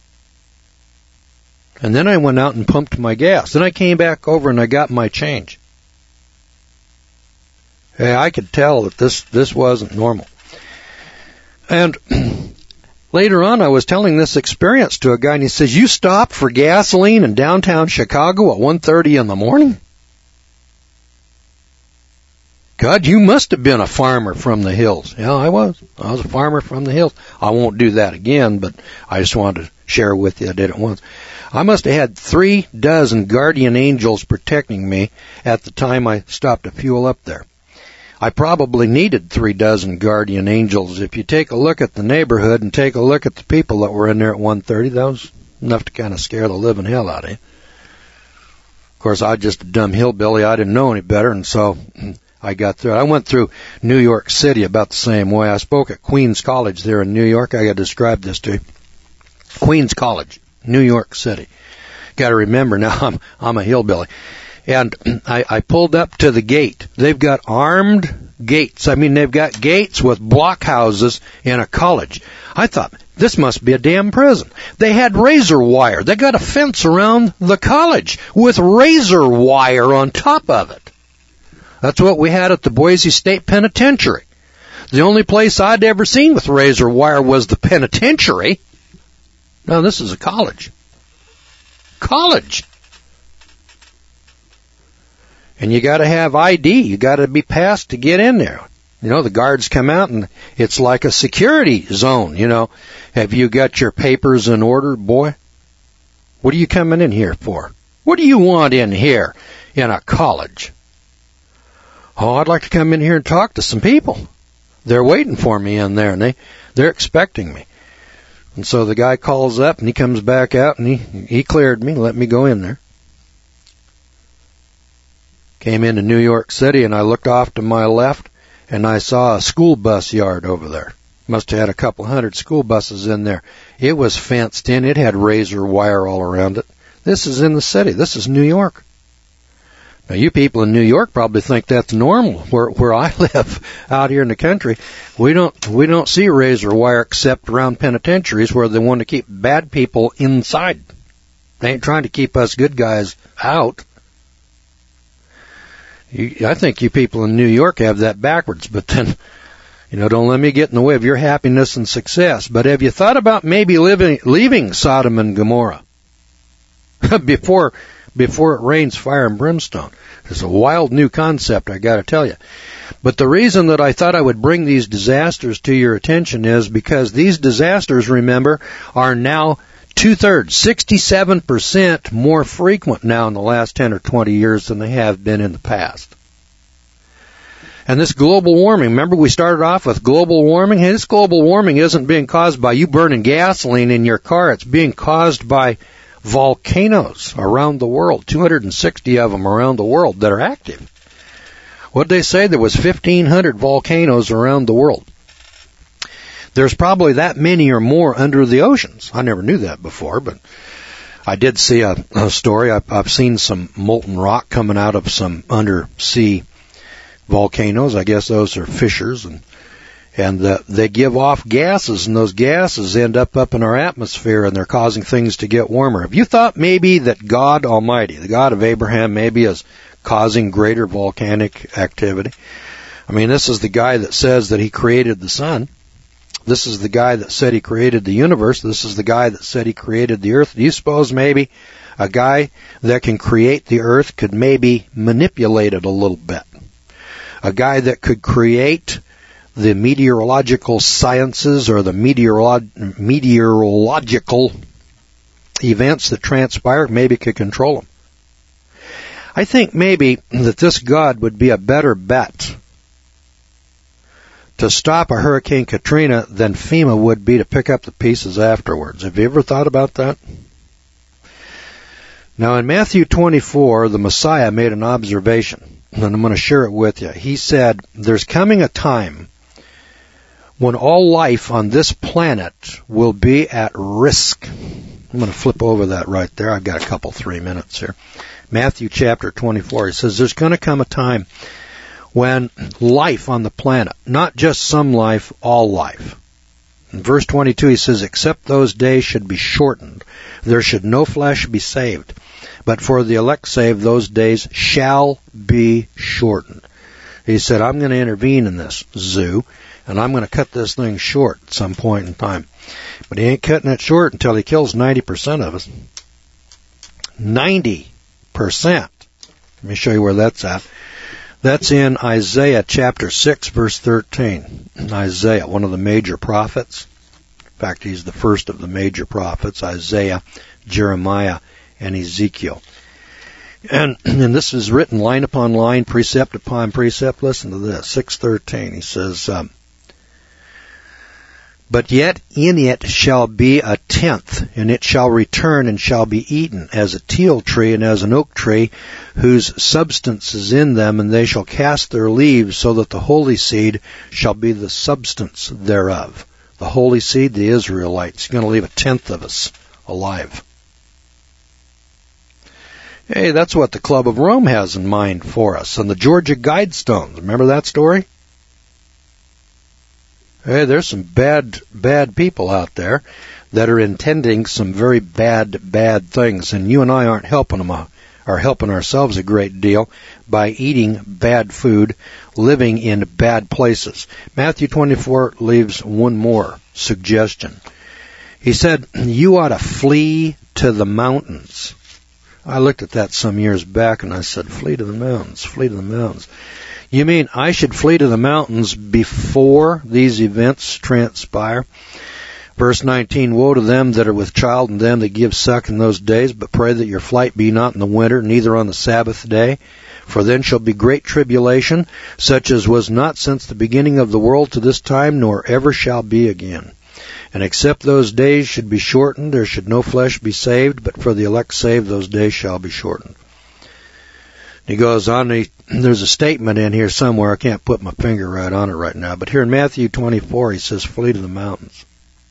And then I went out and pumped my gas. Then I came back over and I got my change. Hey, I could tell that this wasn't normal. And later on, I was telling this experience to a guy, and he says, you stopped for gasoline in downtown Chicago at 1:30 in the morning? God, you must have been a farmer from the hills. Yeah, I was. I was a farmer from the hills. I won't do that again, but I just wanted to share with you. I did it once. I must have had 36 guardian angels protecting me at the time I stopped to fuel up there. I probably needed 36 guardian angels. If you take a look at the neighborhood and take a look at the people that were in there at 1:30, that was enough to kind of scare the living hell out of you. course, I was just a dumb hillbilly. I didn't know any better, and so I got through it. I went through New York City about the same way. I spoke at Queens College there in New York. I got to describe this to you. Queens College, New York City. Got to remember now, I'm a hillbilly. And I pulled up to the gate. They've got armed gates. I mean, they've got gates with blockhouses in a college. I thought, this must be a damn prison. They had razor wire. They got a fence around the college with razor wire on top of it. That's what we had at the Boise State Penitentiary. The only place I'd ever seen with razor wire was the penitentiary. Now, this is a college. College. And you got to have ID. You got to be passed to get in there. You know, the guards come out and it's like a security zone, you know. Have you got your papers in order, boy? What are you coming in here for? What do you want in here in a college? Oh, I'd like to come in here and talk to some people. They're waiting for me in there, and they're expecting me. And so the guy calls up, and he comes back out, and he cleared me, let me go in there. Came into New York City, and I looked off to my left, and I saw a school bus yard over there. Must have had a couple hundred school buses in there. It was fenced in. It had razor wire all around it. This is in the city. This is New York. Now, you people in New York probably think that's normal. Where I live out here in the country, we don't see razor wire except around penitentiaries where they want to keep bad people inside. They ain't trying to keep us good guys out. I think you people in New York have that backwards, but then, you know, don't let me get in the way of your happiness and success. But have you thought about maybe leaving Sodom and Gomorrah before it rains fire and brimstone? It's a wild new concept, I got to tell you. But the reason that I thought I would bring these disasters to your attention is because these disasters, remember, are now 2/3, 67% more frequent now in the last 10 or 20 years than they have been in the past. And this global warming, remember we started off with global warming? Hey, this global warming isn't being caused by you burning gasoline in your car. It's being caused by volcanoes around the world, 260 of them around the world that are active. What did they say? There was 1,500 volcanoes around the world. There's probably that many or more under the oceans. I never knew that before, but I did see a story. I've seen some molten rock coming out of some undersea volcanoes. I guess those are fissures, and they give off gases, and those gases end up in our atmosphere, and they're causing things to get warmer. Have you thought maybe that God Almighty, the God of Abraham, maybe is causing greater volcanic activity? I mean, this is the guy that says that he created the sun. This is the guy that said he created the universe. This is the guy that said he created the earth. Do you suppose maybe a guy that can create the earth could maybe manipulate it a little bit? A guy that could create the meteorological sciences or the meteorological events that transpire, maybe could control them. I think maybe that this God would be a better bet to stop a Hurricane Katrina than FEMA would be to pick up the pieces afterwards. Have you ever thought about that? Now, in Matthew 24, the Messiah made an observation, and I'm going to share it with you. He said, there's coming a time when all life on this planet will be at risk. I'm going to flip over that right there. I've got 3 minutes here. Matthew chapter 24, he says, there's going to come a time when life on the planet, not just some life, all life. In verse 22, he says, except those days should be shortened, there should no flesh be saved. But for the elect saved, those days shall be shortened. He said, I'm going to intervene in this zoo, and I'm going to cut this thing short at some point in time. But he ain't cutting it short until he kills 90% of us. 90%. Let me show you where that's at. That's in Isaiah chapter 6, verse 13. Isaiah, one of the major prophets. In fact, he's the first of the major prophets, Isaiah, Jeremiah, and Ezekiel. And this is written line upon line, precept upon precept. Listen to this, 6:13. He says, But yet in it shall be a tenth, and it shall return and shall be eaten, as a teil tree and as an oak tree, whose substance is in them, and they shall cast their leaves, so that the holy seed shall be the substance thereof. The holy seed, the Israelites. He's going to leave a tenth of us alive. Hey, that's what the Club of Rome has in mind for us, and the Georgia Guidestones. Remember that story? Hey, there's some bad people out there that are intending some very bad things, and you and I aren't helping them, are helping ourselves a great deal by eating bad food, living in bad places. Matthew 24 leaves one more suggestion. He said, you ought to flee to the mountains. I looked at that some years back and I said, flee to the mountains, flee to the mountains. You mean I should flee to the mountains before these events transpire? Verse 19, woe to them that are with child and them that give suck in those days, but pray that your flight be not in the winter, neither on the Sabbath day. For then shall be great tribulation, such as was not since the beginning of the world to this time, nor ever shall be again. And except those days should be shortened, there should no flesh be saved, but for the elect saved, those days shall be shortened. He goes on, there's a statement in here somewhere, I can't put my finger right on it right now, but here in Matthew 24 he says, flee to the mountains.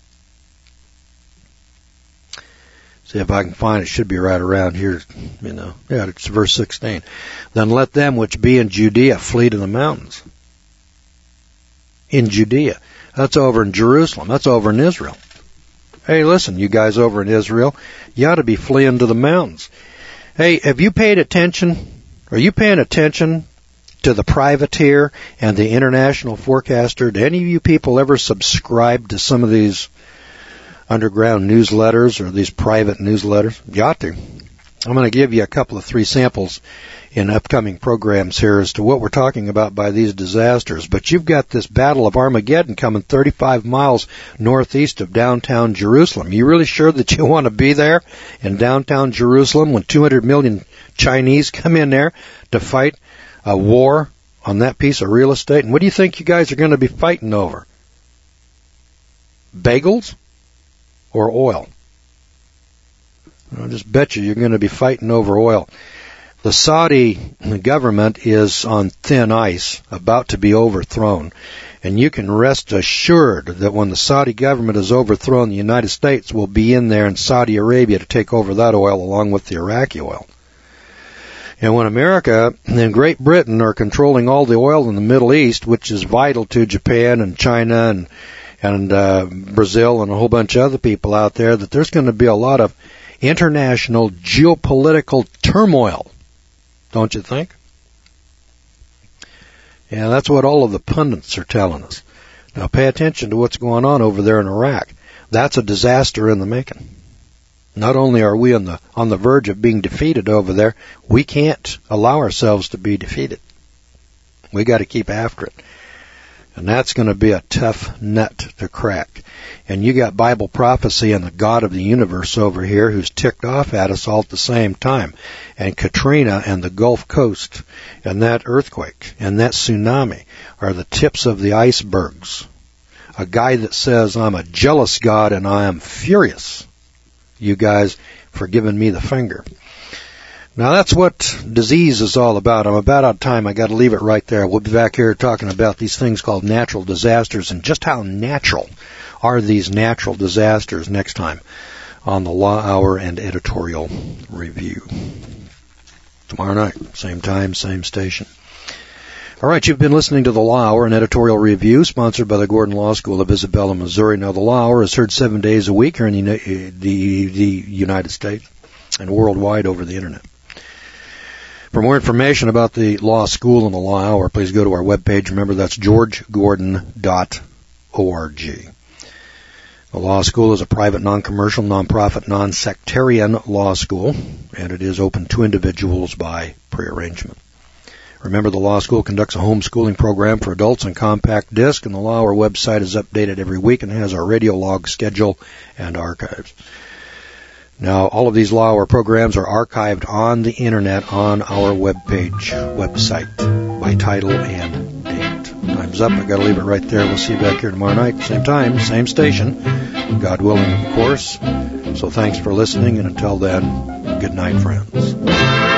See if I can find it, should be right around here, Yeah, it's verse 16. Then let them which be in Judea flee to the mountains. In Judea. That's over in Jerusalem. That's over in Israel. Hey, listen, you guys over in Israel, you ought to be fleeing to the mountains. Hey, have you paid attention? Are you paying attention to the privateer and the international forecaster? Do any of you people ever subscribe to some of these underground newsletters or these private newsletters? You ought to. I'm going to give you a couple of 3 samples in upcoming programs here as to what we're talking about by these disasters. But you've got this Battle of Armageddon coming 35 miles northeast of downtown Jerusalem. You really sure that you want to be there in downtown Jerusalem when 200 million Chinese come in there to fight a war on that piece of real estate? And what do you think you guys are going to be fighting over? Bagels or oil? I'll just bet you're going to be fighting over oil. The Saudi government is on thin ice, about to be overthrown. And you can rest assured that when the Saudi government is overthrown, the United States will be in there in Saudi Arabia to take over that oil along with the Iraqi oil. And when America and Great Britain are controlling all the oil in the Middle East, which is vital to Japan and China and Brazil and a whole bunch of other people out there, that there's going to be a lot of international geopolitical turmoil. Don't you think? Yeah, that's what all of the pundits are telling us. Now pay attention to what's going on over there in Iraq. That's a disaster in the making. Not only are we on the verge of being defeated over there, we can't allow ourselves to be defeated. We got to keep after it. And that's going to be a tough nut to crack. And you got Bible prophecy and the God of the universe over here who's ticked off at us all at the same time. And Katrina and the Gulf Coast and that earthquake and that tsunami are the tips of the icebergs. A guy that says, I'm a jealous God and I am furious, you guys, for giving me the finger. Now that's what disease is all about. I'm about out of time. I got to leave it right there. We'll be back here talking about these things called natural disasters and just how natural are these natural disasters next time on the Law Hour and Editorial Review. Tomorrow night, same time, same station. All right, you've been listening to the Law Hour and Editorial Review, sponsored by the Gordon Law School of Isabella, Missouri. Now, the Law Hour is heard 7 days a week here in the United States and worldwide over the Internet. For more information about the Law School and the Law Hour, please go to our webpage. Remember, that's georgegordon.org. The Law School is a private, non-commercial, non-profit, non-sectarian law school, and it is open to individuals by prearrangement. Remember, the Law School conducts a homeschooling program for adults on compact disc, and the Law Hour website is updated every week and has our radio log schedule and archives. Now, all of these Law Hour programs are archived on the Internet on our website by title and date. Time's up. I got to leave it right there. We'll see you back here tomorrow night, same time, same station. God willing, of course. So thanks for listening, and until then, good night, friends.